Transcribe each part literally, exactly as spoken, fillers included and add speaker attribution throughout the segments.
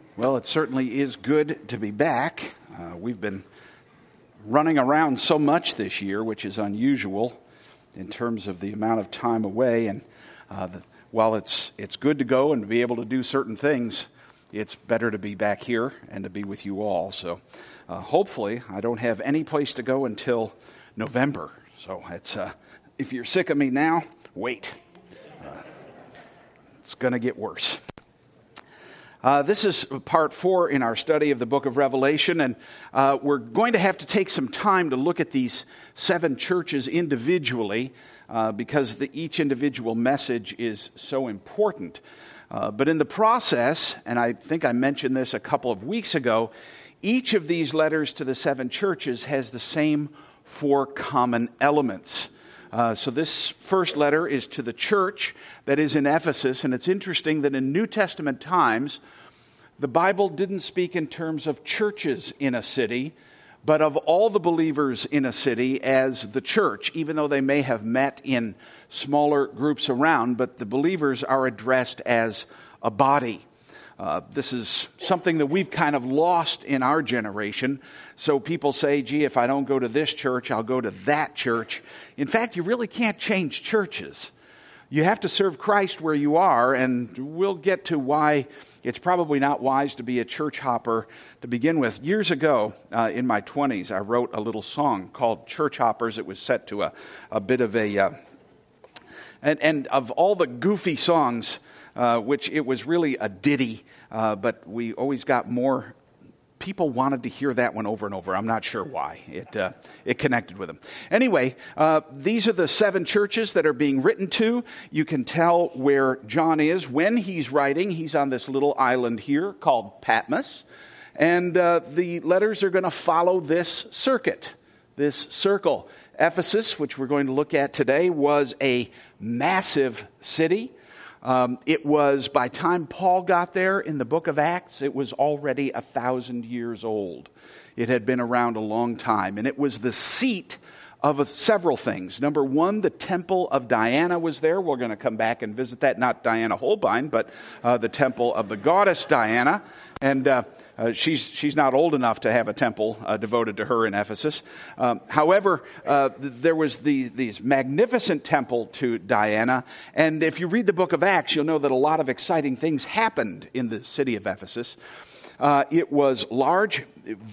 Speaker 1: Well, it certainly is good to be back. Uh, we've been running around so much this year, which is unusual in terms of the amount of time away. And uh, the, while it's it's good to go and to be able to do certain things, it's better to be back here and to be with you all. So uh, hopefully I don't have any place to go until November. So it's uh, if you're sick of me now, wait. Uh, it's going to get worse. Uh, this is part four in our study of the book of Revelation, and uh, we're going to have to take some time to look at these seven churches individually uh, because the, each individual message is so important. Uh, but in the process, and I think I mentioned this a couple of weeks ago, each of these letters to the seven churches has the same four common elements. Uh, so this first letter is to the church that is in Ephesus, and it's interesting that in New Testament times, the Bible didn't speak in terms of churches in a city, but of all the believers in a city as the church, even though they may have met in smaller groups around, but the believers are addressed as a body. Uh, this is something that we've kind of lost in our generation. So people say, gee, if I don't go to this church, I'll go to that church. In fact, you really can't change churches. You have to serve Christ where you are, and we'll get to why it's probably not wise to be a church hopper to begin with. Years ago, uh, in my twenties, I wrote a little song called Church Hoppers. It was set to a, a bit of a... Uh, and, and of all the goofy songs, Uh, which it was really a ditty, uh, but we always got more. People wanted to hear that one over and over. I'm not sure why. It uh, it connected with them. Anyway, uh, these are the seven churches that are being written to. You can tell where John is when he's writing. He's on this little island here called Patmos. And uh, the letters are going to follow this circuit, this circle. Ephesus, which we're going to look at today, was a massive city. Um, it was, by time Paul got there in the book of Acts, it was already a thousand years old. It had been around a long time, and it was the seat of a, several things. Number one, the temple of Diana was there. We're going to come back and visit that. Not Diana Holbein, but uh, the temple of the goddess Diana. And uh, uh, she's she's not old enough to have a temple uh, devoted to her in Ephesus. Um, however, uh, th- there was the these magnificent temple to Diana. And if you read the book of Acts, you'll know that a lot of exciting things happened in the city of Ephesus. Uh, it was large,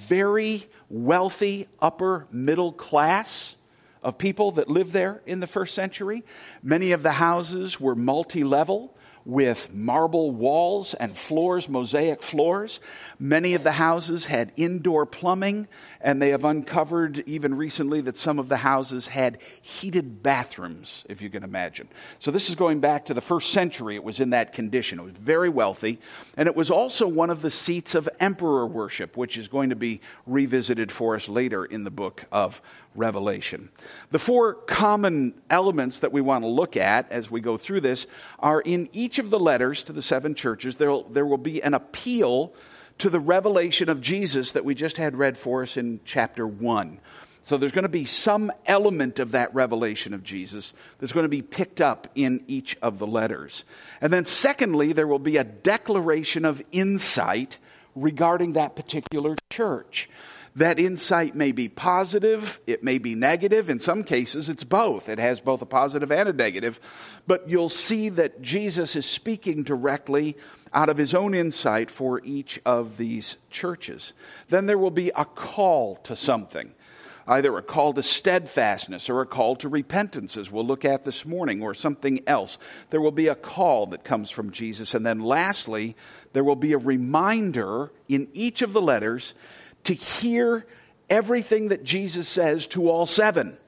Speaker 1: very wealthy, upper middle class of people that lived there in the first century. Many of the houses were multi-level, with marble walls and floors, mosaic floors. Many of the houses had indoor plumbing, and they have uncovered even recently that some of the houses had heated bathrooms, if you can imagine. So this is going back to the first century. It was in that condition. It was very wealthy, and it was also one of the seats of emperor worship, which is going to be revisited for us later in the book of Revelation. The four common elements that we want to look at as we go through this are in each of the letters to the seven churches. There will, there will be an appeal to the revelation of Jesus that we just had read for us in chapter one. So there's going to be some element of that revelation of Jesus that's going to be picked up in each of the letters. And then secondly, there will be a declaration of insight regarding that particular church. That insight may be positive, it may be negative. In some cases, it's both. It has both a positive and a negative. But you'll see that Jesus is speaking directly out of his own insight for each of these churches. Then there will be a call to something. Either a call to steadfastness or a call to repentance, as we'll look at this morning, or something else. There will be a call that comes from Jesus. And then lastly, there will be a reminder in each of the letters to hear everything that Jesus says to all seven.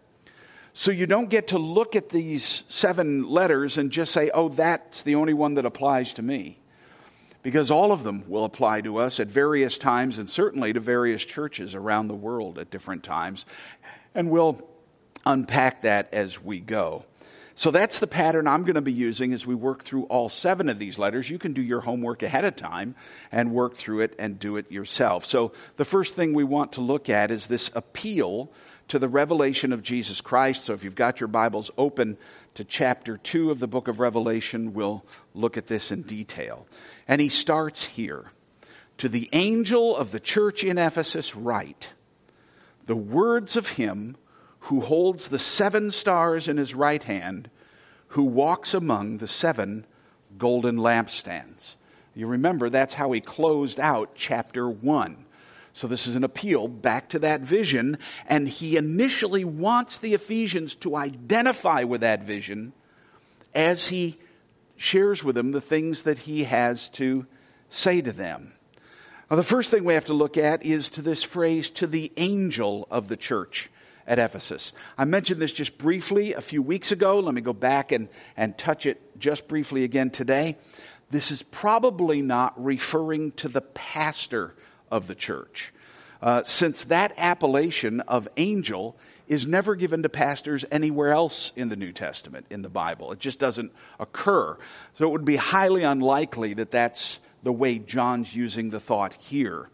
Speaker 1: So you don't get to look at these seven letters and just say, oh, that's the only one that applies to me. Because all of them will apply to us at various times, and certainly to various churches around the world at different times. And we'll unpack that as we go. So that's the pattern I'm going to be using as we work through all seven of these letters. You can do your homework ahead of time and work through it and do it yourself. So the first thing we want to look at is this appeal to the revelation of Jesus Christ. So if you've got your Bibles open to chapter two of the book of Revelation, we'll look at this in detail. And he starts here. To the angel of the church in Ephesus write, the words of him who holds the seven stars in his right hand, who walks among the seven golden lampstands. You remember that's how he closed out chapter one. So this is an appeal back to that vision, and he initially wants the Ephesians to identify with that vision as he shares with them the things that he has to say to them. Now, the first thing we have to look at is to this phrase, to the angel of the church at Ephesus. I mentioned this just briefly a few weeks ago. Let me go back and, and touch it just briefly again today. This is probably not referring to the pastor of the church, uh, since that appellation of angel is never given to pastors anywhere else in the New Testament, in the Bible. It just doesn't occur. So it would be highly unlikely that that's the way John's using the thought here.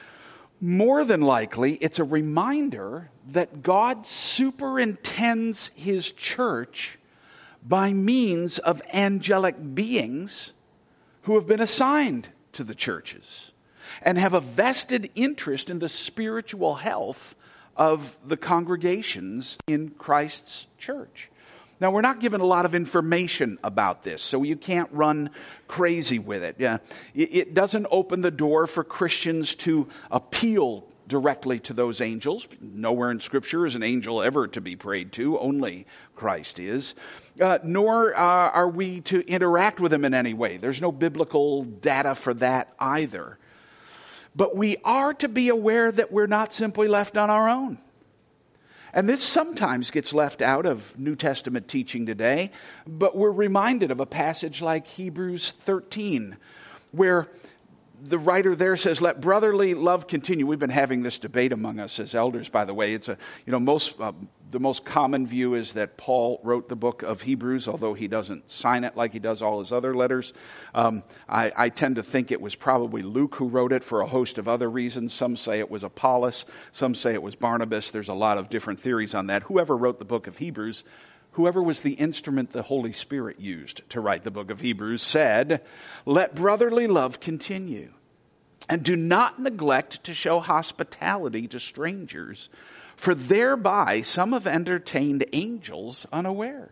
Speaker 1: More than likely, it's a reminder that God superintends his church by means of angelic beings who have been assigned to the churches and have a vested interest in the spiritual health of the congregations in Christ's church. Now, we're not given a lot of information about this, so you can't run crazy with it. Yeah, it doesn't open the door for Christians to appeal directly to those angels. Nowhere in Scripture is an angel ever to be prayed to. Only Christ is. Uh, nor uh, are we to interact with them in any way. There's no biblical data for that either. But we are to be aware that we're not simply left on our own. And this sometimes gets left out of New Testament teaching today, but we're reminded of a passage like Hebrews thirteen, where the writer there says, let brotherly love continue. We've been having this debate among us as elders, by the way. It's a, you know, most, uh, the most common view is that Paul wrote the book of Hebrews, although he doesn't sign it like he does all his other letters. Um, I, I tend to think it was probably Luke who wrote it for a host of other reasons. Some say it was Apollos. Some say it was Barnabas. There's a lot of different theories on that. Whoever wrote the book of Hebrews, whoever was the instrument the Holy Spirit used to write the book of Hebrews, said, let brotherly love continue, and do not neglect to show hospitality to strangers, for thereby some have entertained angels unawares.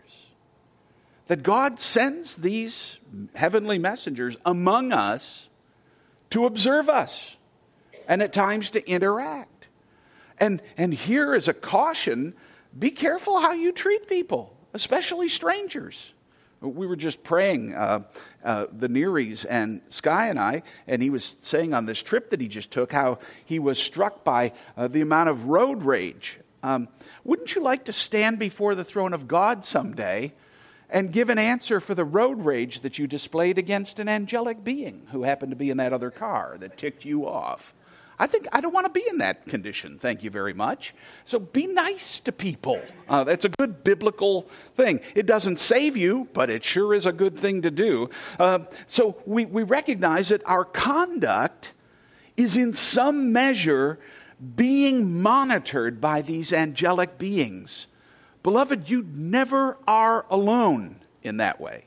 Speaker 1: That God sends these heavenly messengers among us to observe us, and at times to interact. And, and here is a caution, be careful how you treat people, especially strangers. We were just praying, uh, uh, the Nearys and Sky and I, and he was saying on this trip that he just took how he was struck by uh, the amount of road rage. Um, wouldn't you like to stand before the throne of God someday and give an answer for the road rage that you displayed against an angelic being who happened to be in that other car that ticked you off? I think I don't want to be in that condition, thank you very much. So be nice to people. Uh, that's a good biblical thing. It doesn't save you, but it sure is a good thing to do. Uh, so we, we recognize that our conduct is in some measure being monitored by these angelic beings. Beloved, you never are alone in that way.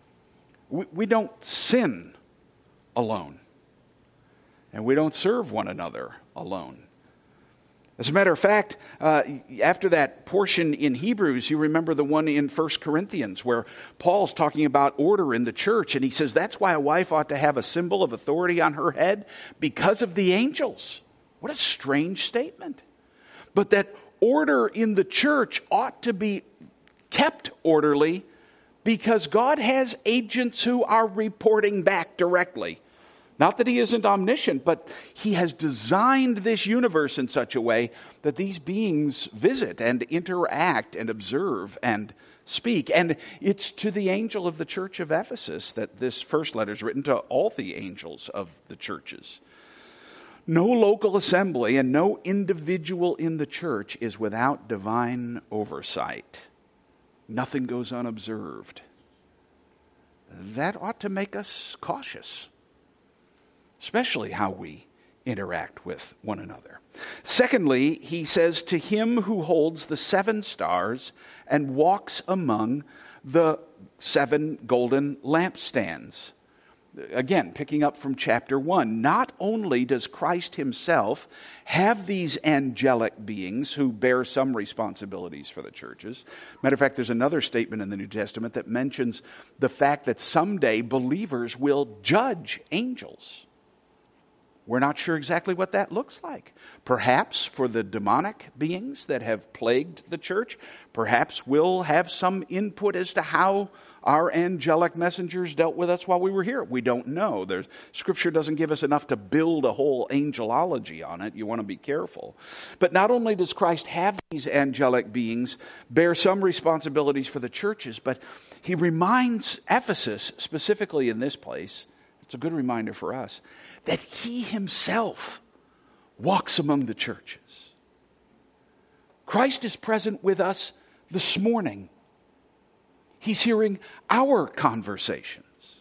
Speaker 1: We, we don't sin alone. And we don't serve one another alone. As a matter of fact, uh, after that portion in Hebrews, you remember the one in First Corinthians where Paul's talking about order in the church. And he says that's why a wife ought to have a symbol of authority on her head because of the angels. What a strange statement. But that order in the church ought to be kept orderly because God has agents who are reporting back directly. Not that he isn't omniscient, but he has designed this universe in such a way that these beings visit and interact and observe and speak. And it's to the angel of the church of Ephesus that this first letter is written, to all the angels of the churches. No local assembly and no individual in the church is without divine oversight. Nothing goes unobserved. That ought to make us cautious, especially how we interact with one another. Secondly, he says, to him who holds the seven stars and walks among the seven golden lampstands. again, picking up from chapter one, not only does Christ himself have these angelic beings who bear some responsibilities for the churches. Matter of fact, there's another statement in the New Testament that mentions the fact that someday believers will judge angels. We're not sure exactly what that looks like. Perhaps for the demonic beings that have plagued the church, perhaps we'll have some input as to how our angelic messengers dealt with us while we were here. We don't know. There's, Scripture doesn't give us enough to build a whole angelology on it. You want to be careful. But not only does Christ have these angelic beings bear some responsibilities for the churches, but he reminds Ephesus, specifically in this place, it's a good reminder for us, that he himself walks among the churches. Christ is present with us this morning. He's hearing our conversations.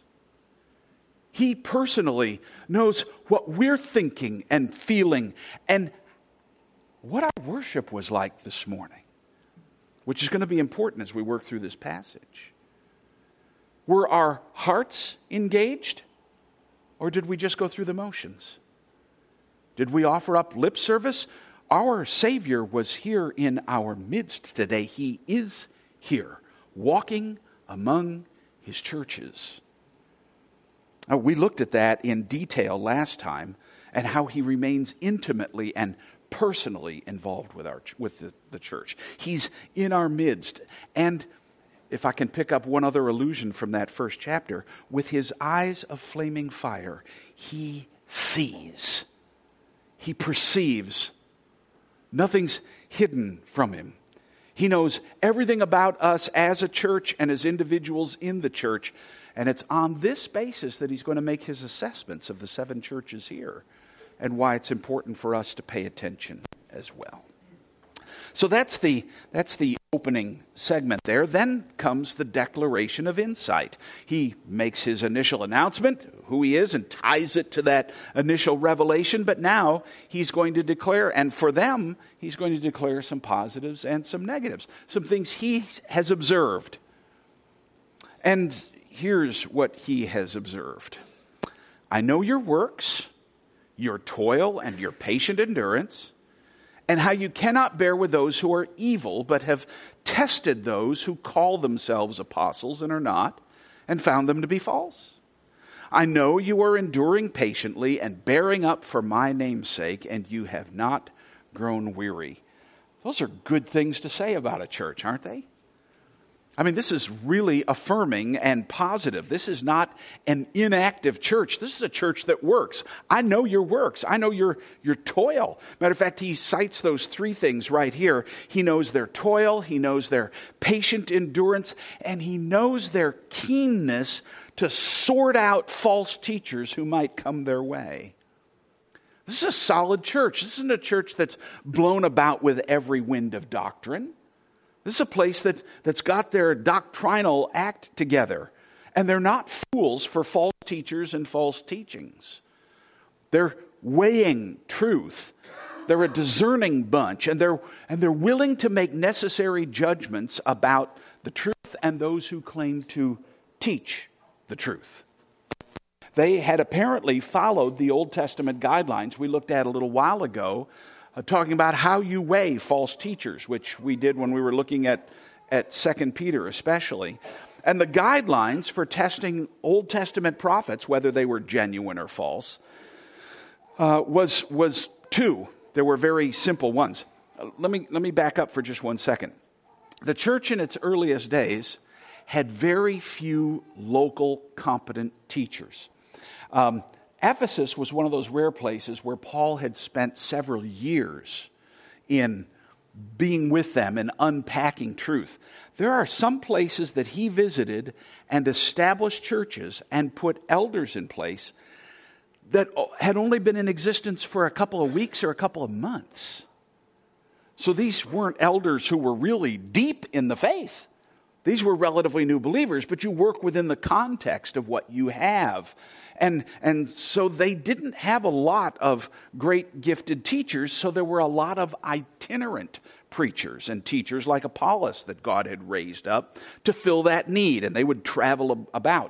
Speaker 1: He personally knows what we're thinking and feeling and what our worship was like this morning, which is going to be important as we work through this passage. Were our hearts engaged? Or did we just go through the motions? Did we offer up lip service? Our Savior was here in our midst today. He is here, walking among his churches. Now, we looked at that in detail last time and how he remains intimately and personally involved with our with the, the church. He's in our midst. And if I can pick up one other allusion from that first chapter, with his eyes of flaming fire, he sees. He perceives. Nothing's hidden from him. He knows everything about us as a church and as individuals in the church. And it's on this basis that he's going to make his assessments of the seven churches here and why it's important for us to pay attention as well. So that's the that's the opening segment there. Then comes the declaration of insight. He makes his initial announcement, who he is, and ties it to that initial revelation. But now he's going to declare, and for them, he's going to declare some positives and some negatives, some things he has observed. And here's what he has observed. I know your works, your toil, and your patient endurance, and how you cannot bear with those who are evil, but have tested those who call themselves apostles and are not, and found them to be false. I know you are enduring patiently and bearing up for my name's sake, and you have not grown weary. Those are good things to say about a church, aren't they? I mean, this is really affirming and positive. This is not an inactive church. This is a church that works. I know your works. I know your, your toil. Matter of fact, he cites those three things right here. He knows their toil, he knows their patient endurance, and he knows their keenness to sort out false teachers who might come their way. This is a solid church. This isn't a church that's blown about with every wind of doctrine. This is a place that, that's got their doctrinal act together. And they're not fools for false teachers and false teachings. They're weighing truth. They're a discerning bunch. And they're, and they're willing to make necessary judgments about the truth and those who claim to teach the truth. They had apparently followed the Old Testament guidelines we looked at a little while ago, Uh, talking about how you weigh false teachers, which we did when we were looking at, at Second Peter especially. And the guidelines for testing Old Testament prophets, whether they were genuine or false, uh, was was two. There were very simple ones. Uh, let me let me back up for just one second. The church in its earliest days had very few local competent teachers. Um, Ephesus was one of those rare places where Paul had spent several years in being with them and unpacking truth. There are some places that he visited and established churches and put elders in place that had only been in existence for a couple of weeks or a couple of months. So these weren't elders who were really deep in the faith. These were relatively new believers, but you work within the context of what you have. And, and so they didn't have a lot of great gifted teachers, so there were a lot of itinerant preachers and teachers like Apollos that God had raised up to fill that need, and they would travel about.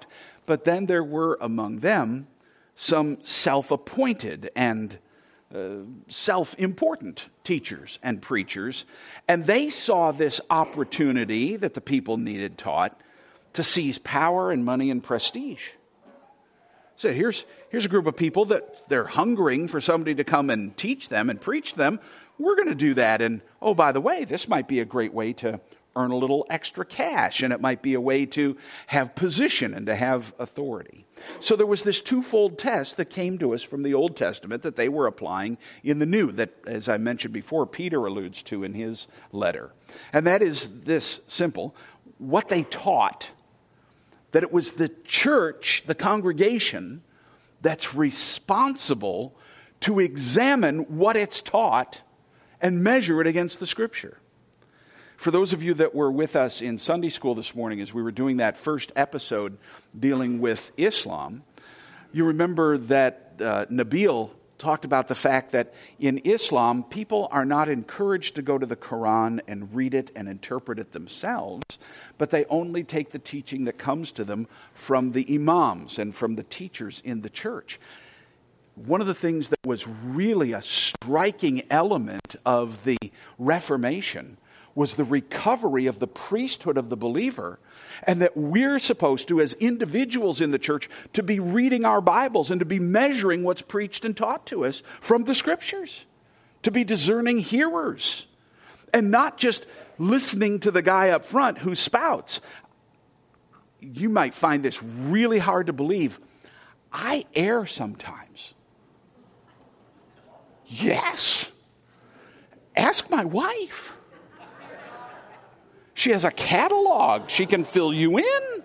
Speaker 1: But then there were among them some self-appointed and uh, self-important teachers and preachers. And they saw this opportunity that the people needed taught to seize power and money and prestige. So here's, here's a group of people that they're hungering for somebody to come and teach them and preach them. We're going to do that. And, oh, by the way, this might be a great way to earn a little extra cash. And it might be a way to have position and to have authority. So there was this twofold test that came to us from the Old Testament that they were applying in the New, that, as I mentioned before, Peter alludes to in his letter. And that is this simple: what they taught, that it was the church, the congregation, that's responsible to examine what it's taught and measure it against the Scripture. For those of you that were with us in Sunday school this morning as we were doing that first episode dealing with Islam, you remember that uh, Nabil talked about the fact that in Islam, people are not encouraged to go to the Quran and read it and interpret it themselves, but they only take the teaching that comes to them from the imams and from the teachers in the church. One of the things that was really a striking element of the Reformation was the recovery of the priesthood of the believer, and that we're supposed to, as individuals in the church, to be reading our Bibles and to be measuring what's preached and taught to us from the Scriptures, to be discerning hearers, and not just listening to the guy up front who spouts. You might find this really hard to believe. I err sometimes. Yes. Ask my wife. She has a catalog. She can fill you in.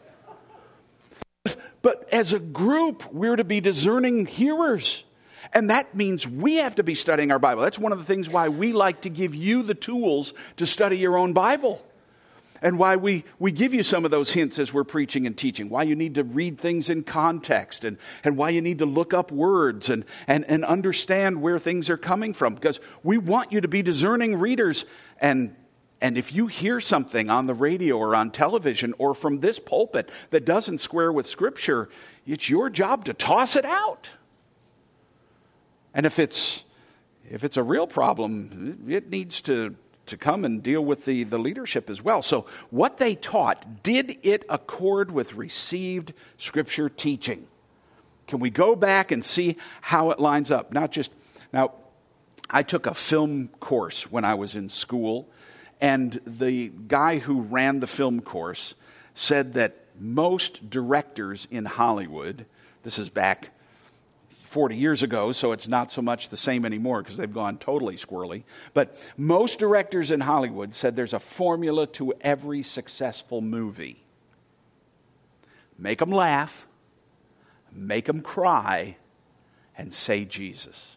Speaker 1: But as a group, we're to be discerning hearers. And that means we have to be studying our Bible. That's one of the things why we like to give you the tools to study your own Bible. And why we, we give you some of those hints as we're preaching and teaching. Why you need to read things in context. And, and why you need to look up words and, and, and understand where things are coming from. Because we want you to be discerning readers. And And if you hear something on the radio or on television or from this pulpit that doesn't square with Scripture, it's your job to toss it out. And if it's if it's a real problem, it needs to, to come and deal with the, the leadership as well. So what they taught, did it accord with received Scripture teaching? Can we go back and see how it lines up? Not just now, I took a film course when I was in school. And the guy who ran the film course said that most directors in Hollywood, this is back forty years ago, so it's not so much the same anymore because they've gone totally squirrely. But most directors in Hollywood said there's a formula to every successful movie. Make them laugh, make them cry, and say Jesus.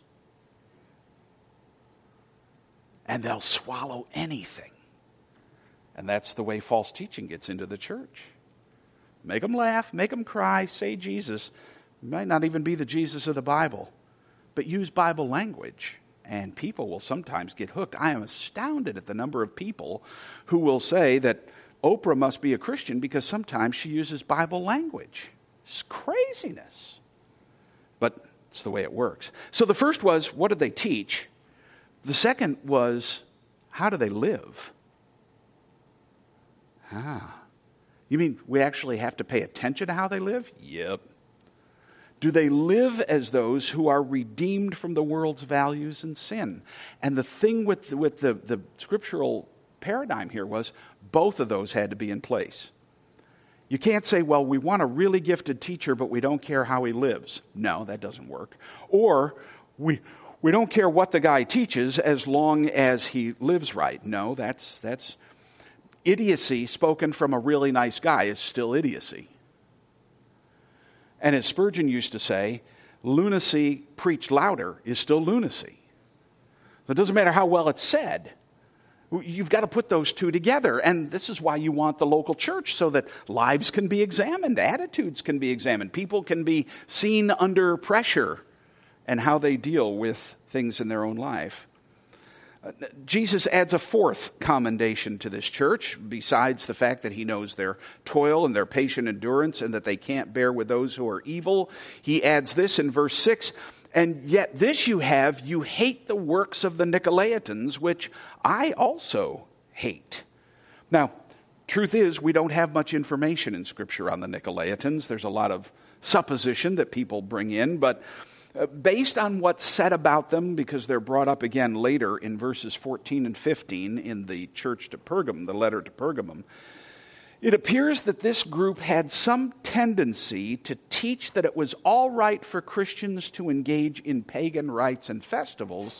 Speaker 1: And they'll swallow anything. And that's the way false teaching gets into the church. Make them laugh, make them cry, say Jesus. It might not even be the Jesus of the Bible, but use Bible language. And people will sometimes get hooked. I am astounded at the number of people who will say that Oprah must be a Christian because sometimes she uses Bible language. It's craziness. But it's the way it works. So the first was, what did they teach? The second was, how do they live? Ah. You mean we actually have to pay attention to how they live? Yep. Do they live as those who are redeemed from the world's values and sin? And the thing with, the, with the, the scriptural paradigm here was both of those had to be in place. You can't say, well, we want a really gifted teacher, but we don't care how he lives. No, that doesn't work. Or we... We don't care what the guy teaches as long as he lives right. No, that's that's idiocy spoken from a really nice guy is still idiocy. And as Spurgeon used to say, lunacy preached louder is still lunacy. It doesn't matter how well it's said. You've got to put those two together. And this is why you want the local church, so that lives can be examined, attitudes can be examined, people can be seen under pressure and how they deal with things in their own life. Jesus adds a fourth commendation to this church, besides the fact that he knows their toil and their patient endurance and that they can't bear with those who are evil. He adds this in verse six, and yet this you have, you hate the works of the Nicolaitans, which I also hate. Now, truth is, we don't have much information in Scripture on the Nicolaitans. There's a lot of supposition that people bring in, but based on what's said about them, because they're brought up again later in verses fourteen and fifteen in the church to Pergamum, the letter to Pergamum, it appears that this group had some tendency to teach that it was all right for Christians to engage in pagan rites and festivals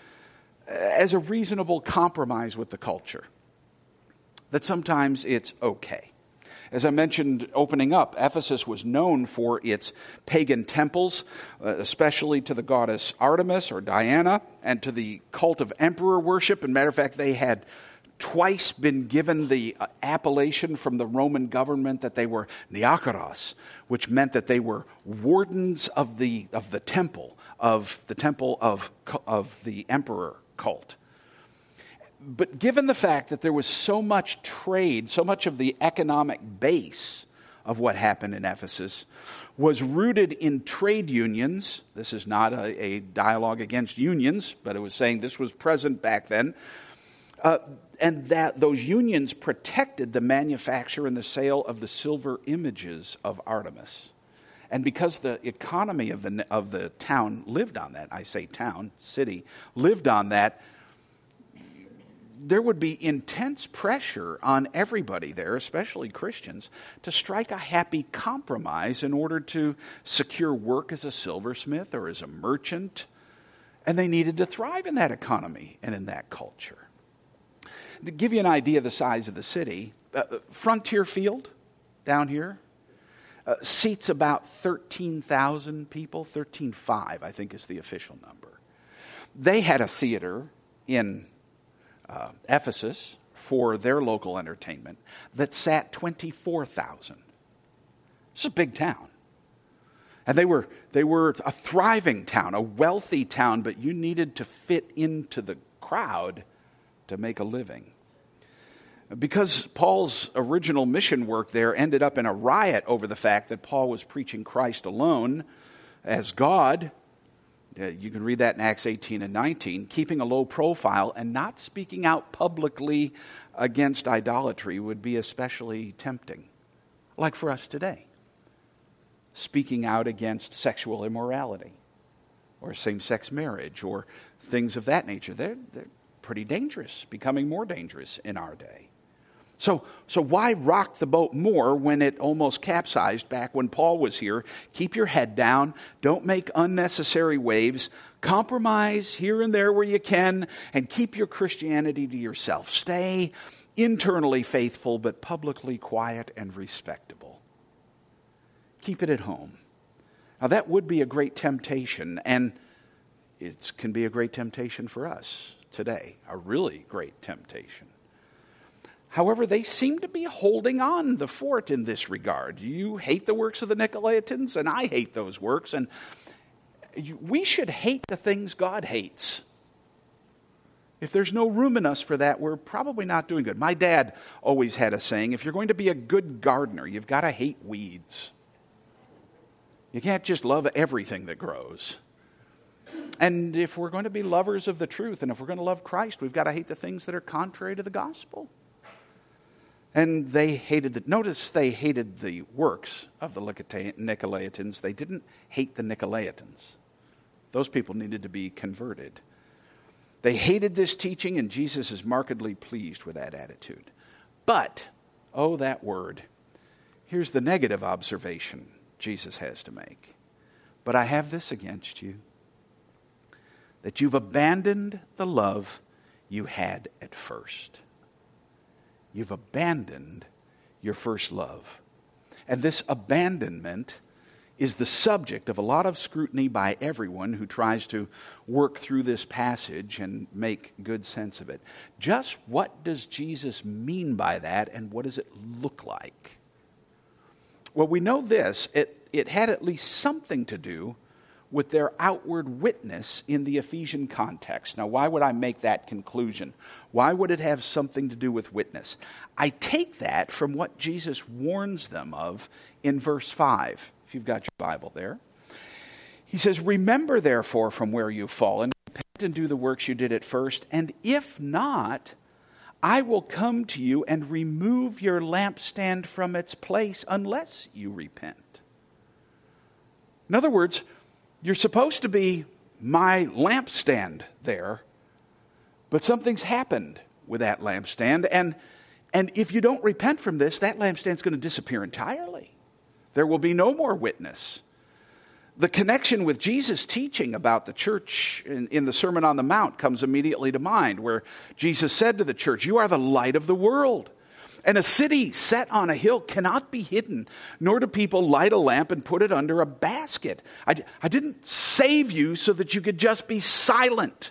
Speaker 1: as a reasonable compromise with the culture. That sometimes it's okay. As I mentioned opening up, Ephesus was known for its pagan temples, uh, especially to the goddess Artemis or Diana, and to the cult of emperor worship. As a matter of fact, they had twice been given the uh, appellation from the Roman government that they were Neokoros, which meant that they were wardens of the of the temple, of the temple of of the emperor cult. But given the fact that there was so much trade, so much of the economic base of what happened in Ephesus was rooted in trade unions. This is not a, a dialogue against unions, but it was saying this was present back then. Uh, and that those unions protected the manufacture and the sale of the silver images of Artemis. And because the economy of the of the town lived on that, I say town, city, lived on that, there would be intense pressure on everybody there, especially Christians, to strike a happy compromise in order to secure work as a silversmith or as a merchant. And they needed to thrive in that economy and in that culture. To give you an idea of the size of the city, uh, Frontier Field down here uh, seats about thirteen thousand people, thirteen thousand five hundred I think is the official number. They had a theater in Uh, Ephesus for their local entertainment that sat twenty-four thousand. It's a big town. And they were they were a thriving town, a wealthy town, but you needed to fit into the crowd to make a living. Because Paul's original mission work there ended up in a riot over the fact that Paul was preaching Christ alone as God. Uh, you can read that in Acts eighteen and nineteen. Keeping a low profile and not speaking out publicly against idolatry would be especially tempting. Like for us today. Speaking out against sexual immorality or same-sex marriage or things of that nature. They're, they're pretty dangerous, becoming more dangerous in our day. So, so why rock the boat more when it almost capsized back when Paul was here? Keep your head down. Don't make unnecessary waves. Compromise here and there where you can and keep your Christianity to yourself. Stay internally faithful but publicly quiet and respectable. Keep it at home. Now that would be a great temptation, and it can be a great temptation for us today. A really great temptation. However, they seem to be holding on the fort in this regard. You hate the works of the Nicolaitans, and I hate those works. And we should hate the things God hates. If there's no room in us for that, we're probably not doing good. My dad always had a saying, if you're going to be a good gardener, you've got to hate weeds. You can't just love everything that grows. And if we're going to be lovers of the truth, and if we're going to love Christ, we've got to hate the things that are contrary to the gospel. And they hated the, notice they hated the works of the Nicolaitans. They didn't hate the Nicolaitans. Those people needed to be converted. They hated this teaching, and Jesus is markedly pleased with that attitude. But, oh, that word. Here's the negative observation Jesus has to make. But I have this against you, that you've abandoned the love you had at first. You've abandoned your first love. And this abandonment is the subject of a lot of scrutiny by everyone who tries to work through this passage and make good sense of it. Just what does Jesus mean by that, and what does it look like? Well, we know this. It, it had at least something to do with their outward witness in the Ephesian context. Now, why would I make that conclusion? Why would it have something to do with witness? I take that from what Jesus warns them of in verse five, if you've got your Bible there. He says, "Remember, therefore, from where you've fallen, repent and do the works you did at first, and if not, I will come to you and remove your lampstand from its place unless you repent." In other words, you're supposed to be my lampstand there, but something's happened with that lampstand, and, and if you don't repent from this, that lampstand's going to disappear entirely. There will be no more witness. The connection with Jesus' teaching about the church in, in the Sermon on the Mount comes immediately to mind, where Jesus said to the church, "You are the light of the world. And a city set on a hill cannot be hidden, nor do people light a lamp and put it under a basket. I, I didn't save you so that you could just be silent,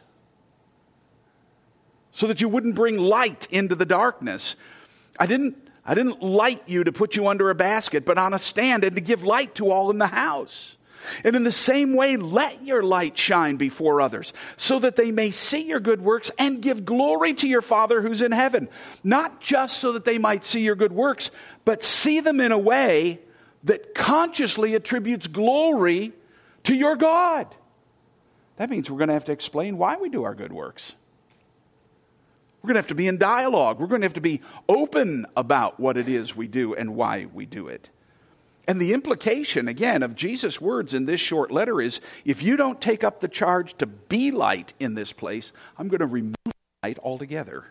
Speaker 1: so that you wouldn't bring light into the darkness. I didn't, I didn't light you to put you under a basket, but on a stand and to give light to all in the house. And in the same way, let your light shine before others, so that they may see your good works and give glory to your Father who's in heaven. Not just so that they might see your good works, but see them in a way that consciously attributes glory to your God." That means we're going to have to explain why we do our good works. We're going to have to be in dialogue. We're going to have to be open about what it is we do and why we do it. And the implication, again, of Jesus' words in this short letter is, if you don't take up the charge to be light in this place, I'm going to remove light altogether.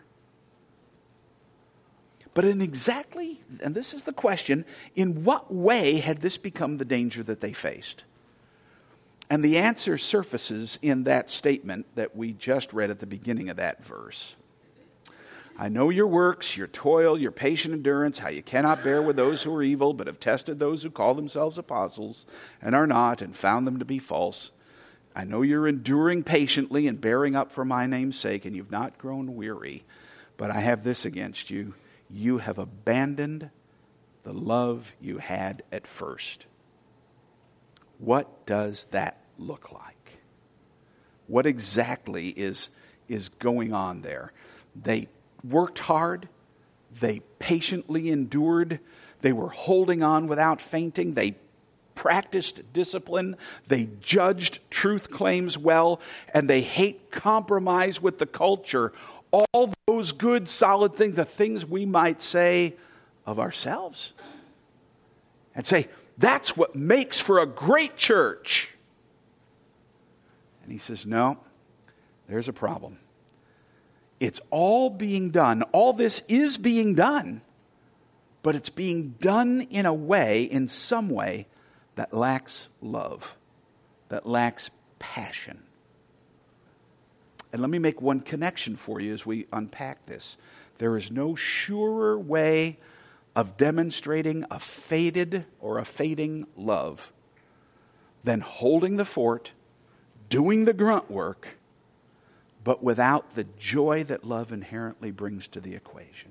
Speaker 1: But in exactly, and this is the question, in what way had this become the danger that they faced? And the answer surfaces in that statement that we just read at the beginning of that verse. "I know your works, your toil, your patient endurance, how you cannot bear with those who are evil, but have tested those who call themselves apostles and are not, and found them to be false. I know you're enduring patiently and bearing up for my name's sake, and you've not grown weary. But I have this against you. You have abandoned the love you had at first." What does that look like? What exactly is, is going on there? They worked hard. They patiently endured. They were holding on without fainting. They practiced discipline. They judged truth claims well. And they hate compromise with the culture. All those good, solid things, the things we might say of ourselves. And say, that's what makes for a great church. And he says, no, there's a problem. It's all being done. All this is being done. But it's being done in a way, in some way, that lacks love. That lacks passion. And let me make one connection for you as we unpack this. There is no surer way of demonstrating a faded or a fading love than holding the fort, doing the grunt work, but without the joy that love inherently brings to the equation.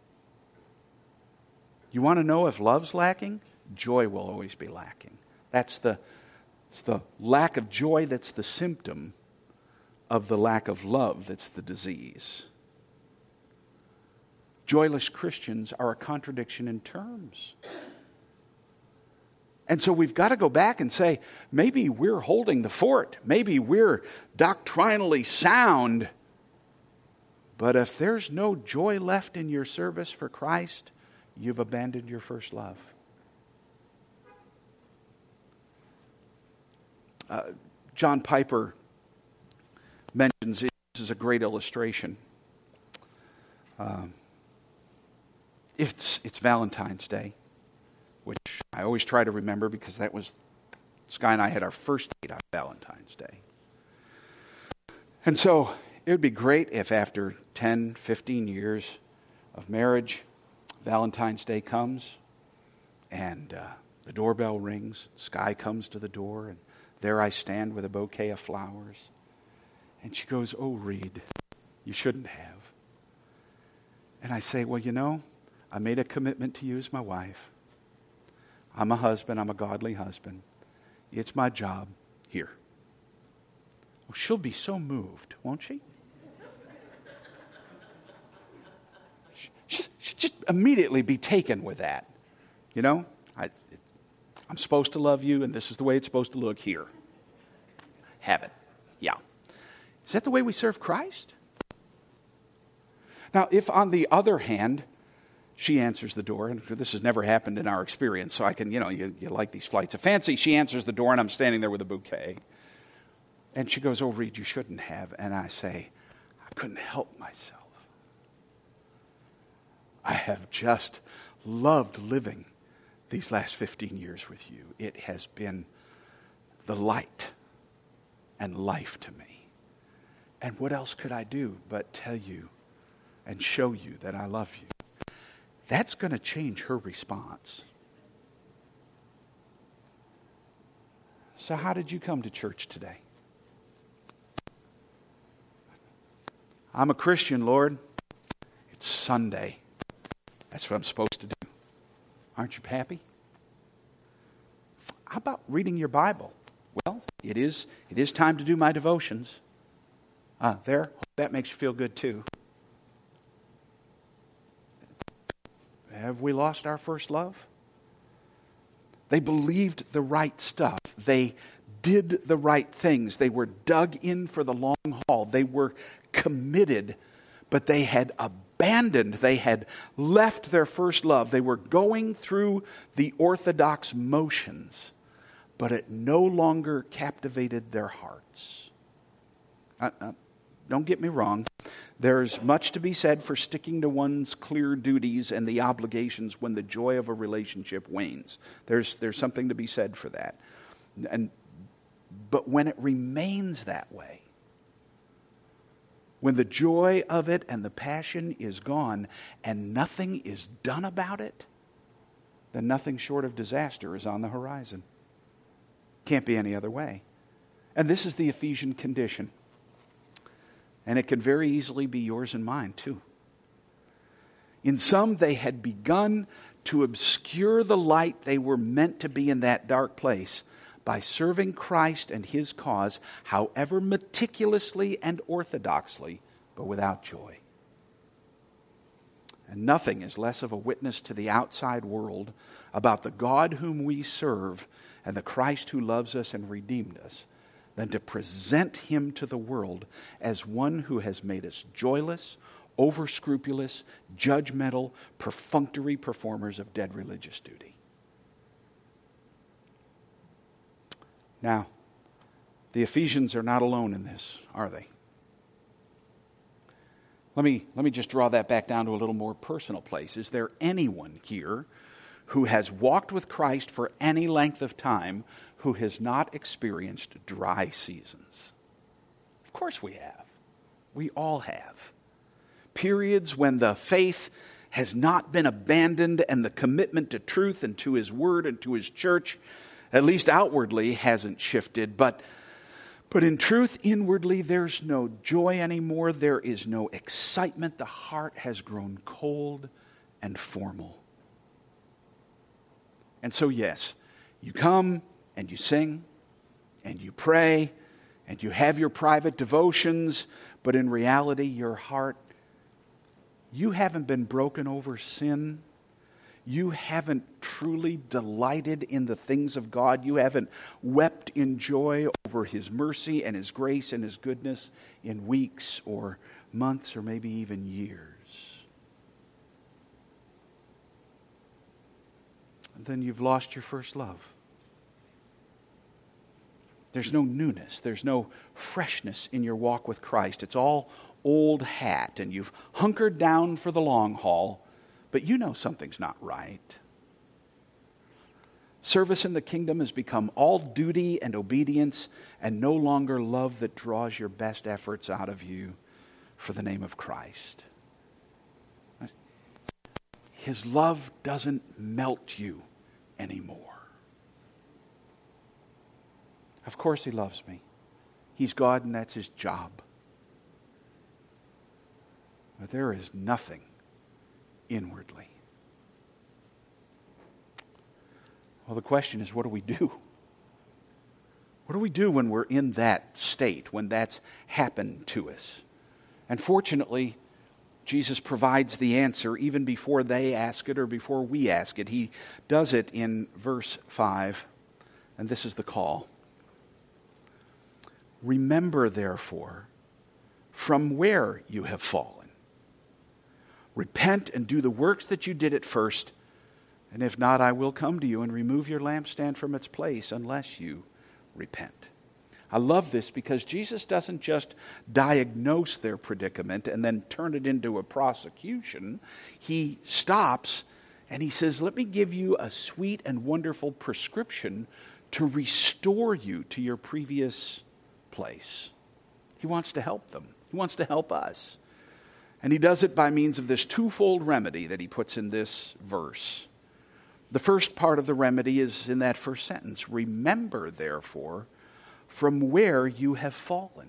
Speaker 1: You want to know if love's lacking? Joy will always be lacking. That's the, it's the lack of joy that's the symptom of the lack of love that's the disease. Joyless Christians are a contradiction in terms. And so we've got to go back and say, maybe we're holding the fort. Maybe we're doctrinally sound. But if there's no joy left in your service for Christ, you've abandoned your first love. Uh, John Piper mentions it. This is a great illustration. Um, it's it's Valentine's Day, which I always try to remember because that was, Sky and I had our first date on Valentine's Day. And so it would be great if after ten, fifteen years of marriage, Valentine's Day comes and uh, the doorbell rings, Sky comes to the door, and there I stand with a bouquet of flowers. And she goes, "Oh, Reed, you shouldn't have." And I say, well, you know, I made a commitment to you as my wife. I'm a husband. I'm a godly husband. It's my job. Here, Well, she'll be so moved, won't she? She'll just immediately be taken with that. You know, I, I'm supposed to love you, and this is the way it's supposed to look here. Have it. Yeah. Is that the way we serve Christ? Now, if on the other hand, she answers the door, and this has never happened in our experience, so I can, you know, you, you like these flights of fancy. She answers the door, and I'm standing there with a bouquet. And she goes, "Oh, Reed, you shouldn't have." And I say, "I couldn't help myself. I have just loved living these last fifteen years with you. It has been the light and life to me. And what else could I do but tell you and show you that I love you?" That's going to change her response. So how did you come to church today? "I'm a Christian, Lord. It's Sunday. That's what I'm supposed to do." Aren't you happy? How about reading your Bible? Well, it is it is time to do my devotions. Ah, there. Hope that makes you feel good too. Have we lost our first love? They believed the right stuff. They did the right things. They were dug in for the long haul. They were committed, but they had abandoned. They had left their first love. They were going through the orthodox motions, but it no longer captivated their hearts. Uh, uh, don't get me wrong. There's much to be said for sticking to one's clear duties and the obligations when the joy of a relationship wanes. There's there's something to be said for that. And but when it remains that way, when the joy of it and the passion is gone and nothing is done about it, then nothing short of disaster is on the horizon. Can't be any other way. And this is the Ephesian condition. And it could very easily be yours and mine too. In some, they had begun to obscure the light they were meant to be in that dark place by serving Christ and His cause, however meticulously and orthodoxly, but without joy. And nothing is less of a witness to the outside world about the God whom we serve and the Christ who loves us and redeemed us than to present Him to the world as one who has made us joyless, over-scrupulous, judgmental, perfunctory performers of dead religious duty. Now, the Ephesians are not alone in this, are they? Let me, let me just draw that back down to a little more personal place. Is there anyone here who has walked with Christ for any length of time who has not experienced dry seasons? Of course we have. We all have. Periods when the faith has not been abandoned and the commitment to truth and to His Word and to His church, at least outwardly, hasn't shifted. But, but in truth, inwardly, there's no joy anymore. There is no excitement. The heart has grown cold and formal. And so, yes, you come and you sing and you pray and you have your private devotions, but in reality, your heart, you haven't been broken over sin. You haven't truly delighted in the things of God. You haven't wept in joy over His mercy and His grace and His goodness in weeks or months or maybe even years. And then you've lost your first love. There's no newness. There's no freshness in your walk with Christ. It's all old hat, and you've hunkered down for the long haul, but you know something's not right. Service in the kingdom has become all duty and obedience and no longer love that draws your best efforts out of you for the name of Christ. His love doesn't melt you anymore. Of course He loves me. He's God and that's His job. But there is nothing inwardly. Well, the question is, what do we do? What do we do when we're in that state, when that's happened to us? And fortunately, Jesus provides the answer even before they ask it or before we ask it. He does it in verse five, and this is the call. Remember, therefore, from where you have fallen. Repent and do the works that you did at first, and if not, I will come to you and remove your lampstand from its place unless you repent. I love this because Jesus doesn't just diagnose their predicament and then turn it into a prosecution. He stops and he says, let me give you a sweet and wonderful prescription to restore you to your previous place. He wants to help them. He wants to help us. And he does it by means of this twofold remedy that he puts in this verse. The first part of the remedy is in that first sentence. Remember, therefore, from where you have fallen.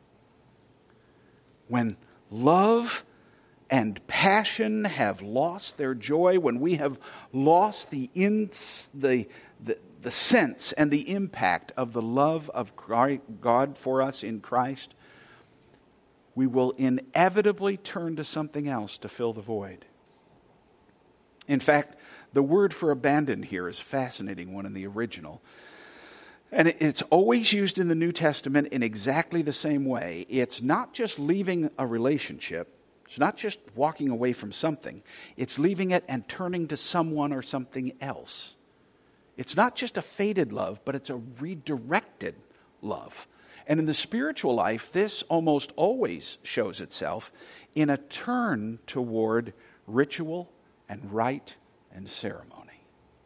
Speaker 1: When love and passion have lost their joy, when we have lost the, ins, the, the, the sense and the impact of the love of God for us in Christ, we will inevitably turn to something else to fill the void. In fact, the word for abandon here is a fascinating one in the original. And it's always used in the New Testament in exactly the same way. It's not just leaving a relationship. It's not just walking away from something. It's leaving it and turning to someone or something else. It's not just a faded love, but it's a redirected love. And in the spiritual life, this almost always shows itself in a turn toward ritual and rite and ceremony.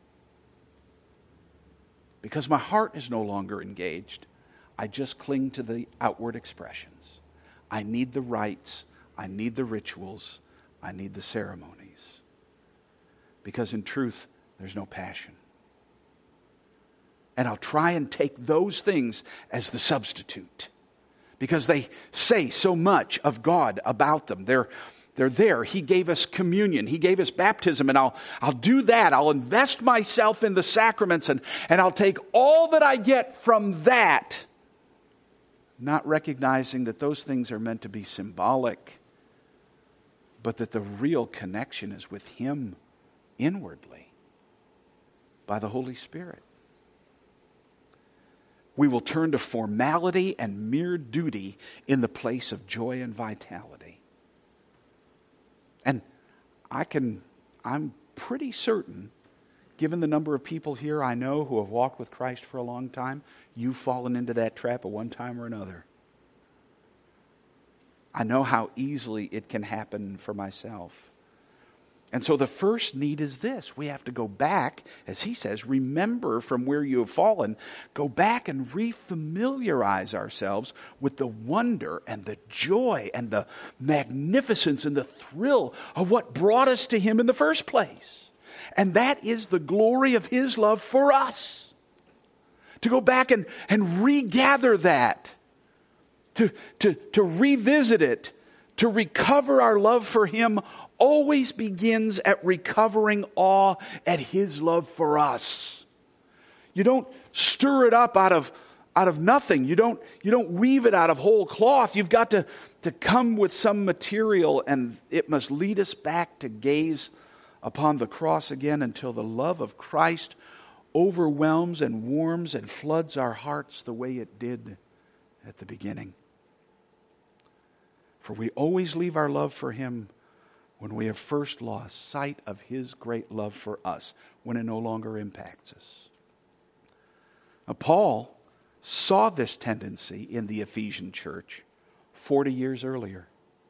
Speaker 1: Because my heart is no longer engaged, I just cling to the outward expressions. I need the rites, I need the rituals, I need the ceremonies. Because in truth, there's no passion. And I'll try and take those things as the substitute. Because they say so much of God about them. They're They're there. He gave us communion. He gave us baptism. And I'll, I'll do that. I'll invest myself in the sacraments and, and I'll take all that I get from that. Not recognizing that those things are meant to be symbolic, but that the real connection is with Him inwardly by the Holy Spirit. We will turn to formality and mere duty in the place of joy and vitality. And I can, I'm pretty certain, given the number of people here I know who have walked with Christ for a long time, you've fallen into that trap at one time or another. I know how easily it can happen for myself. And so the first need is this. We have to go back, as he says, remember from where you have fallen. Go back and refamiliarize ourselves with the wonder and the joy and the magnificence and the thrill of what brought us to Him in the first place. And that is the glory of His love for us. To go back and, and regather that. To, to, to revisit it. To recover our love for Him always begins at recovering awe at His love for us. You don't stir it up out of, out of nothing. You don't, you don't weave it out of whole cloth. You've got to, to come with some material, and it must lead us back to gaze upon the cross again until the love of Christ overwhelms and warms and floods our hearts the way it did at the beginning. For we always leave our love for Him when we have first lost sight of His great love for us, when it no longer impacts us. Now, Paul saw this tendency in the Ephesian church forty years earlier.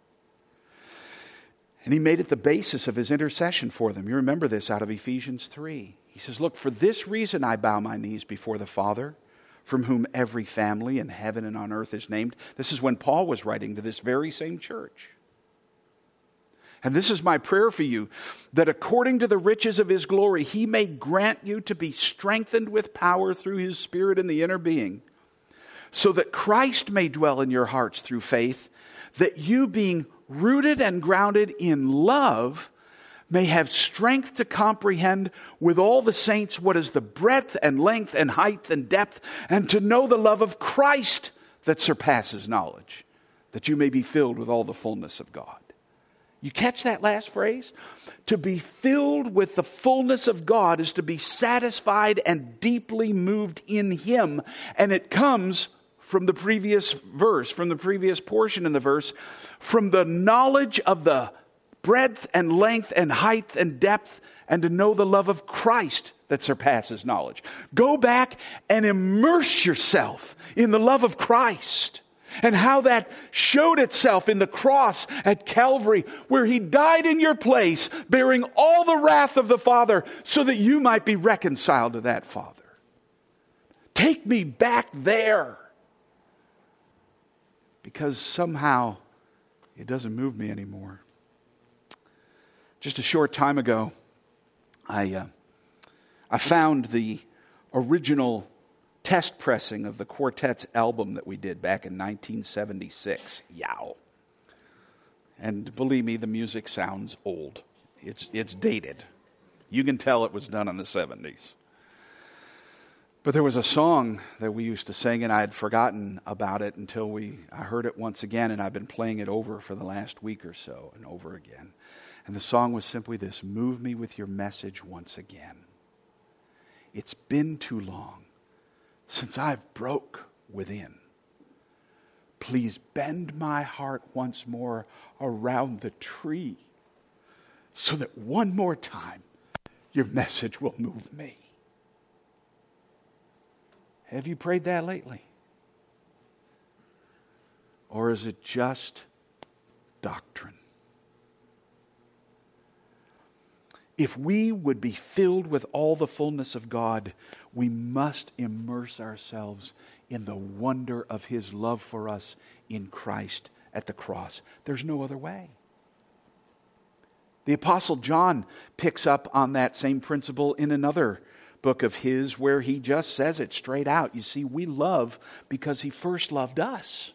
Speaker 1: And he made it the basis of his intercession for them. You remember this out of Ephesians three. He says, look, for this reason I bow my knees before the Father, from whom every family in heaven and on earth is named. This is when Paul was writing to this very same church. And this is my prayer for you, that according to the riches of His glory, He may grant you to be strengthened with power through His Spirit in the inner being, so that Christ may dwell in your hearts through faith, that you, being rooted and grounded in love, may have strength to comprehend with all the saints what is the breadth and length and height and depth, and to know the love of Christ that surpasses knowledge, that you may be filled with all the fullness of God. You catch that last phrase? To be filled with the fullness of God is to be satisfied and deeply moved in Him. And it comes from the previous verse, from the previous portion in the verse, from the knowledge of the breadth and length and height and depth, and to know the love of Christ that surpasses knowledge. Go back and immerse yourself in the love of Christ, and how that showed itself in the cross at Calvary, where He died in your place, bearing all the wrath of the Father, so that you might be reconciled to that Father. Take me back there, because somehow it doesn't move me anymore. Just a short time ago, I uh, I found the original test pressing of the quartet's album that we did back in nineteen seventy-six. Yow. And believe me, the music sounds old. It's it's dated. You can tell it was done in the seventies. But there was a song that we used to sing, and I had forgotten about it until we I heard it once again, and I've been playing it over for the last week or so, and over again. And the song was simply this: move me with your message once again. It's been too long since I've broke within. Please bend my heart once more around the tree, so that one more time your message will move me. Have you prayed that lately? Or is it just doctrine? If we would be filled with all the fullness of God, we must immerse ourselves in the wonder of His love for us in Christ at the cross. There's no other way. The Apostle John picks up on that same principle in another book of his, where he just says it straight out. You see, we love because He first loved us.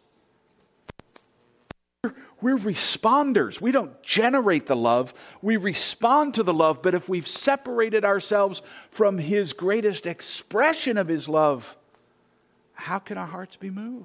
Speaker 1: We're responders. We don't generate the love. We respond to the love. But if we've separated ourselves from His greatest expression of His love, how can our hearts be moved?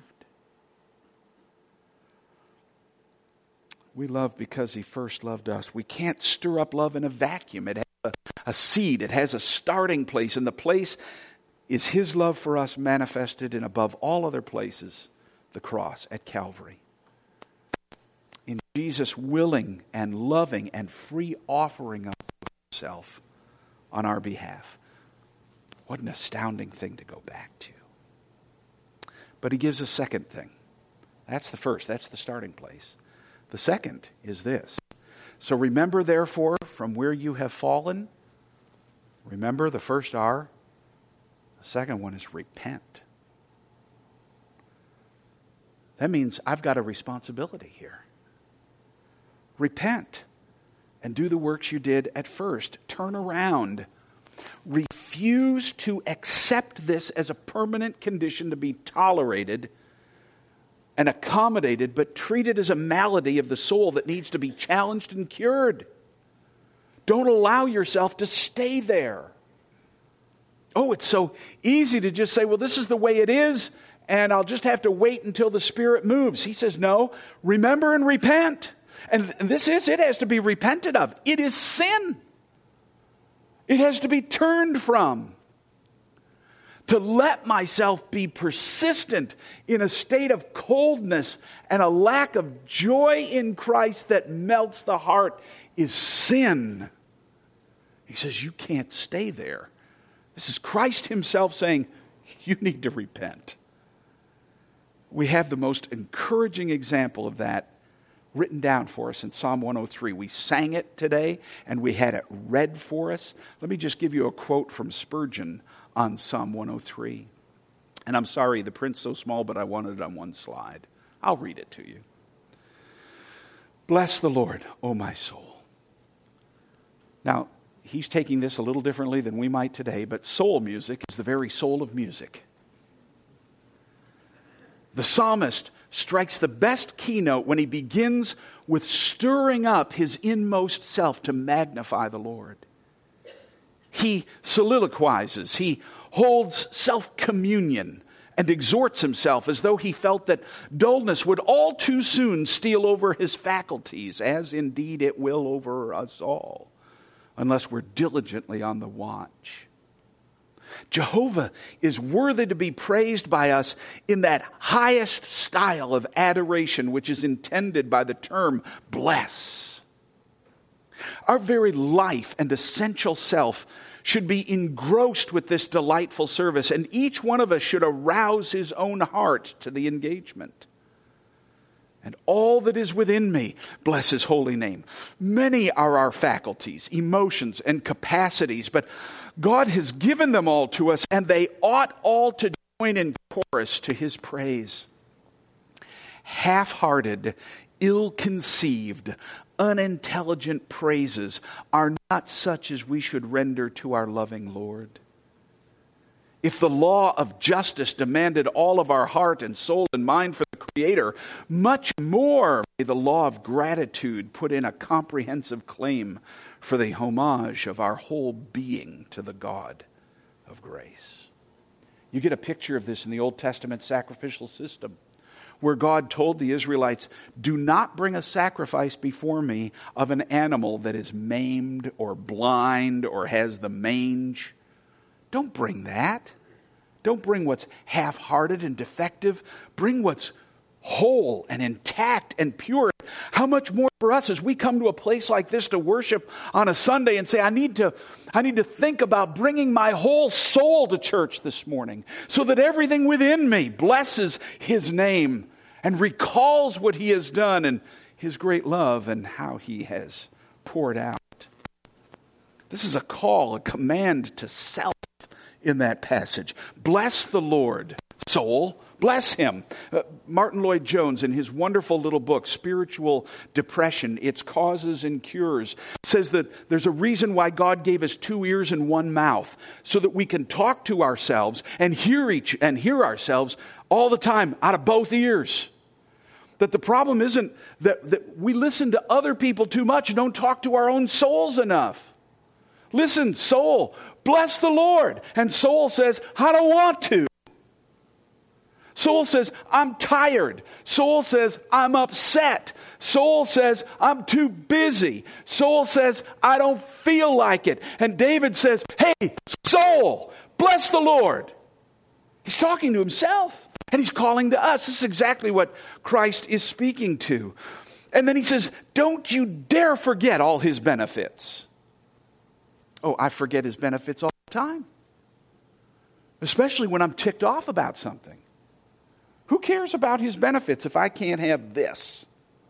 Speaker 1: We love because He first loved us. We can't stir up love in a vacuum. It has a, a seed. It has a starting place. And the place is His love for us manifested in, above all other places, the cross at Calvary. In Jesus' willing and loving and free offering of Himself on our behalf. What an astounding thing to go back to. But He gives a second thing. That's the first. That's the starting place. The second is this. So remember, therefore, from where you have fallen. Remember the first R. The second one is repent. That means I've got a responsibility here. Repent and do the works you did at first. Turn around. Refuse to accept this as a permanent condition to be tolerated and accommodated, but treat it as a malady of the soul that needs to be challenged and cured. Don't allow yourself to stay there. Oh, it's so easy to just say, well, this is the way it is, and I'll just have to wait until the Spirit moves. He says, no, remember and repent. And this is, it has to be repented of. It is sin. It has to be turned from. To let myself be persistent in a state of coldness and a lack of joy in Christ that melts the heart is sin. He says, you can't stay there. This is Christ Himself saying, you need to repent. We have the most encouraging example of that written down for us in Psalm one oh three. We sang it today and we had it read for us. Let me just give you a quote from Spurgeon on Psalm one oh three. And I'm sorry, the print's so small, but I wanted it on one slide. I'll read it to you. Bless the Lord, O my soul. Now, he's taking this a little differently than we might today, but soul music is the very soul of music. The psalmist strikes the best keynote when he begins with stirring up his inmost self to magnify the Lord. He soliloquizes, he holds self-communion and exhorts himself as though he felt that dullness would all too soon steal over his faculties, as indeed it will over us all, unless we're diligently on the watch. Jehovah is worthy to be praised by us in that highest style of adoration which is intended by the term bless. Our very life and essential self should be engrossed with this delightful service, and each one of us should arouse his own heart to the engagement. And all that is within me, bless his holy name. Many are our faculties, emotions, and capacities, but God has given them all to us, and they ought all to join in chorus to his praise. Half-hearted, ill-conceived, unintelligent praises are not such as we should render to our loving Lord. If the law of justice demanded all of our heart and soul and mind for the Creator, much more may the law of gratitude put in a comprehensive claim for the homage of our whole being to the God of grace. You get a picture of this in the Old Testament sacrificial system, where God told the Israelites, do not bring a sacrifice before me of an animal that is maimed or blind or has the mange. Don't bring that. Don't bring what's half-hearted and defective. Bring what's whole and intact and pure. How much more for us as we come to a place like this to worship on a Sunday and say, I need to, I need to think about bringing my whole soul to church this morning so that everything within me blesses his name and recalls what he has done and his great love and how he has poured out. This is a call, a command to self in that passage. Bless the Lord, soul. Bless him. Uh, Martin Lloyd-Jones, in his wonderful little book, Spiritual Depression, Its Causes and Cures, says that there's a reason why God gave us two ears and one mouth, so that we can talk to ourselves and hear each and hear ourselves all the time out of both ears. That the problem isn't that, that we listen to other people too much and don't talk to our own souls enough. Listen, soul, bless the Lord. And soul says, I don't want to. Soul says, I'm tired. Soul says, I'm upset. Soul says, I'm too busy. Soul says, I don't feel like it. And David says, hey, soul, bless the Lord. He's talking to himself and he's calling to us. This is exactly what Christ is speaking to. And then he says, don't you dare forget all his benefits. Oh, I forget his benefits all the time. Especially when I'm ticked off about something. Who cares about his benefits if I can't have this?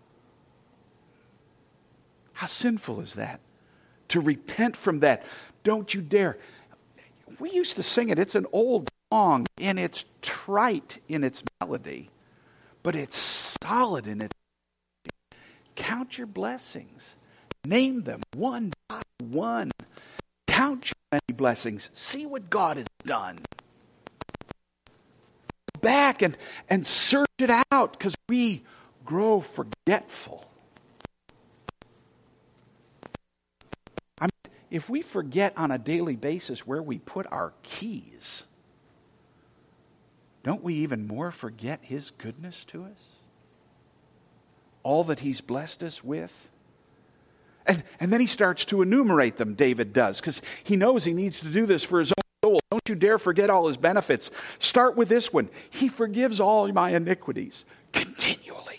Speaker 1: How sinful is that? To repent from that. Don't you dare. We used to sing it. It's an old song and it's trite in its melody, but it's solid in its. Count your blessings. Name them one by one. Count your many blessings. See what God has done. Back and, and search it out because we grow forgetful. I mean, if we forget on a daily basis where we put our keys, don't we even more forget his goodness to us? All that he's blessed us with? And, and then he starts to enumerate them, David does, because he knows he needs to do this for his own soul. Don't you dare forget all his benefits. Start with this one. He forgives all my iniquities continually.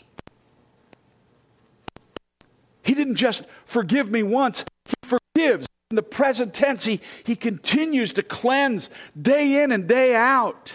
Speaker 1: He didn't just forgive me once. He forgives. In the present tense, he, he continues to cleanse day in and day out.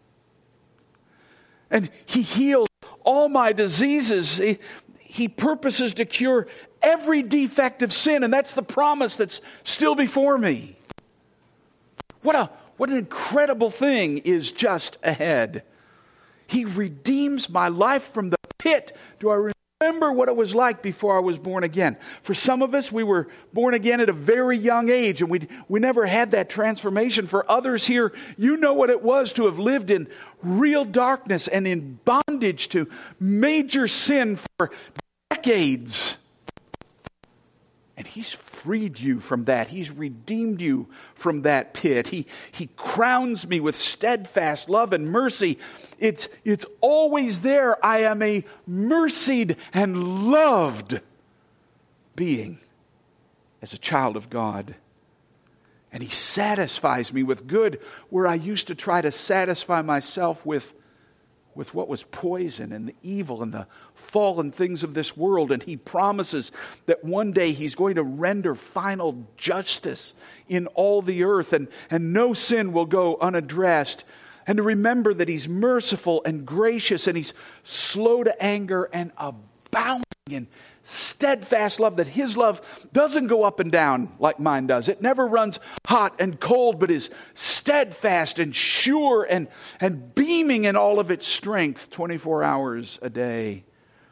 Speaker 1: And he heals all my diseases. He, he purposes to cure every defect of sin, and that's the promise that's still before me. What a what an incredible thing is just ahead. He redeems my life from the pit. Do I remember remember what it was like before I was born again. For some of us, we were born again at a very young age, and we we never had that transformation. For others here, you know what it was to have lived in real darkness and in bondage to major sin for decades. And He's freed you from that. He's redeemed you from that pit. He, he crowns me with steadfast love and mercy. It's, it's always there. I am a mercied and loved being as a child of God. And He satisfies me with good where I used to try to satisfy myself with with what was poison and the evil and the fallen things of this world. And He promises that one day He's going to render final justice in all the earth, and, and no sin will go unaddressed. And to remember that He's merciful and gracious, and He's slow to anger and abounding in steadfast love, that His love doesn't go up and down like mine does. It never runs hot and cold, but is steadfast and sure and, and beaming in all of its strength twenty-four hours a day.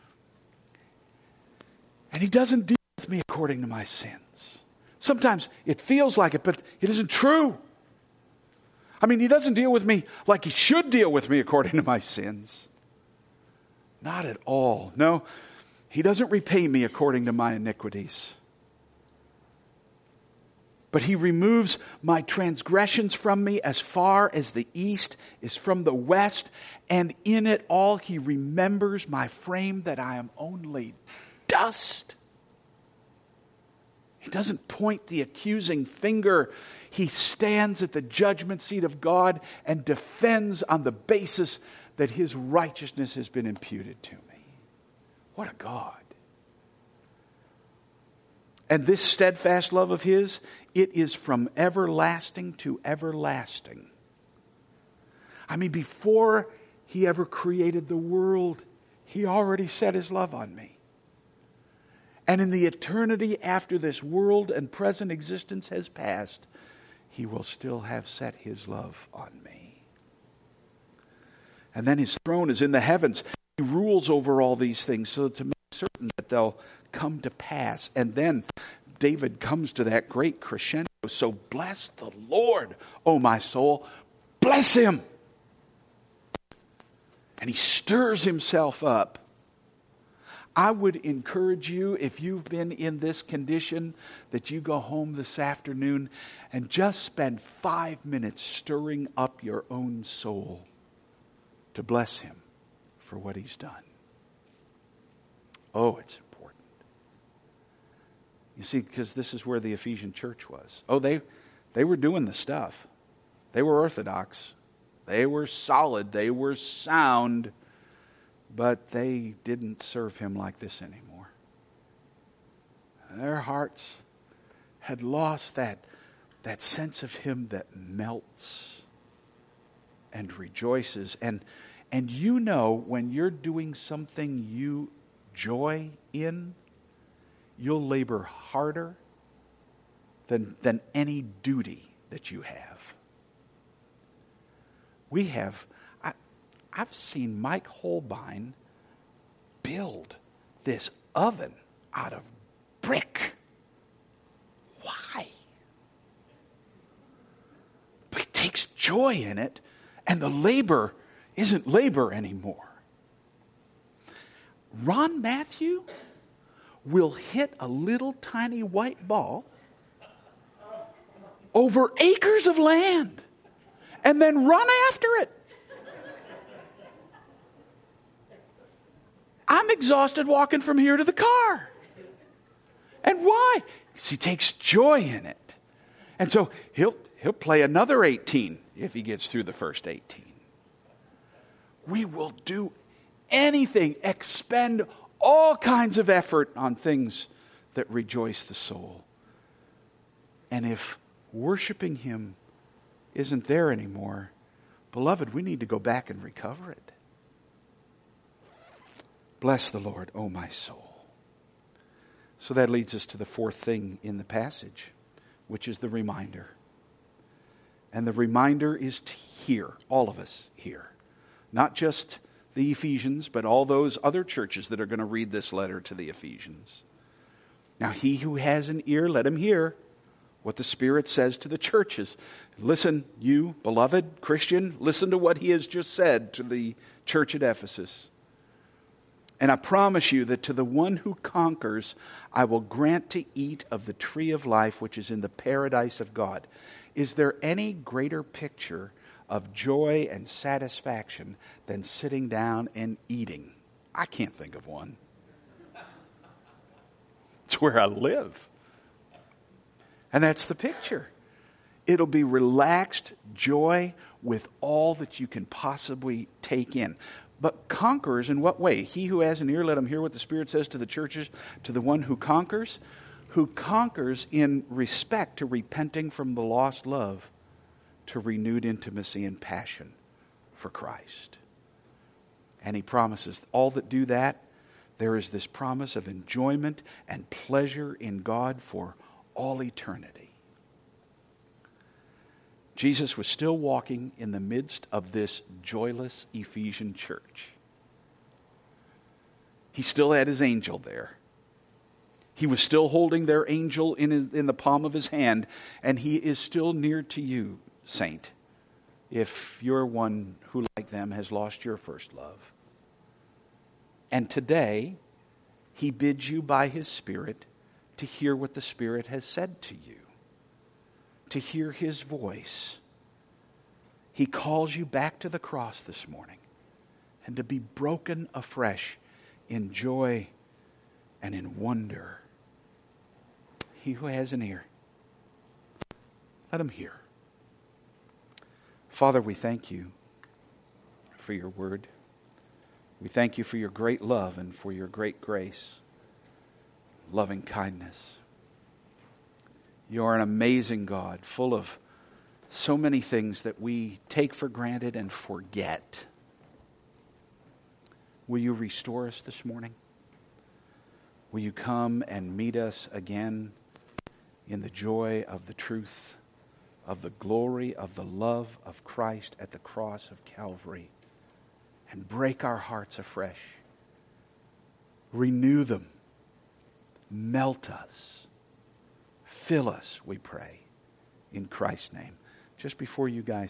Speaker 1: And He doesn't deal with me according to my sins. Sometimes it feels like it, but it isn't true. I mean, He doesn't deal with me like He should deal with me according to my sins. Not at all. No, He doesn't repay me according to my iniquities. But He removes my transgressions from me as far as the east is from the west. And in it all He remembers my frame, that I am only dust. He doesn't point the accusing finger. He stands at the judgment seat of God and defends on the basis that His righteousness has been imputed to me. What a God. And this steadfast love of His, it is from everlasting to everlasting. I mean, before He ever created the world, He already set His love on me. And in the eternity after this world and present existence has passed, He will still have set His love on me. And then His throne is in the heavens. He rules over all these things so to make certain that they'll come to pass. And then David comes to that great crescendo. So bless the Lord, O my soul. Bless Him. And he stirs himself up. I would encourage you, if you've been in this condition, that you go home this afternoon and just spend five minutes stirring up your own soul to bless Him for what He's done. Oh, it's important. You see, because this is where the Ephesian church was. Oh, they, they were doing the stuff. They were orthodox. They were solid. They were sound. But they didn't serve Him like this anymore. Their hearts had lost that, that sense of Him that melts and rejoices. And, and you know, when you're doing something you joy in, you'll labor harder than, than any duty that you have. We have, I, I've seen Mike Holbein build this oven out of brick. Why? But he takes joy in it, and the labor isn't labor anymore. Ron Matthew will hit a little tiny white ball over acres of land and then run after it. I'm exhausted walking from here to the car. And why? Because he takes joy in it. And so he'll he'll play another eighteen if he gets through the first eighteen. We will do anything, expend all kinds of effort on things that rejoice the soul. And if worshiping Him isn't there anymore, beloved, we need to go back and recover it. Bless the Lord, O my soul. So that leads us to the fourth thing in the passage, which is the reminder. And the reminder is to hear, all of us here. Not just the Ephesians, but all those other churches that are going to read this letter to the Ephesians. Now, he who has an ear, let him hear what the Spirit says to the churches. Listen, you, beloved Christian, listen to what he has just said to the church at Ephesus. And I promise you that to the one who conquers, I will grant to eat of the tree of life which is in the paradise of God. Is there any greater picture of joy and satisfaction than sitting down and eating? I can't think of one. It's where I live. And that's the picture. It'll be relaxed joy with all that you can possibly take in. But conquers in what way? He who has an ear, let him hear what the Spirit says to the churches. To the one who conquers, who conquers in respect to repenting from the lost love to renewed intimacy and passion for Christ. And he promises all that do that, there is this promise of enjoyment and pleasure in God for all eternity. Jesus was still walking in the midst of this joyless Ephesian church. He still had his angel there. He was still holding their angel in, his, in the palm of his hand, and he is still near to you, saint, if you're one who, like them, has lost your first love. And today, he bids you by his Spirit to hear what the Spirit has said to you, to hear his voice. He calls you back to the cross this morning and to be broken afresh in joy and in wonder. He who has an ear, let him hear. Father, we thank you for your word. We thank you for your great love and for your great grace, loving kindness. You are an amazing God, full of so many things that we take for granted and forget. Will you restore us this morning? Will you come and meet us again in the joy of the truth, of the glory, of the love of Christ at the cross of Calvary, and break our hearts afresh? Renew them. Melt us. Fill us, we pray, in Christ's name. Just before you guys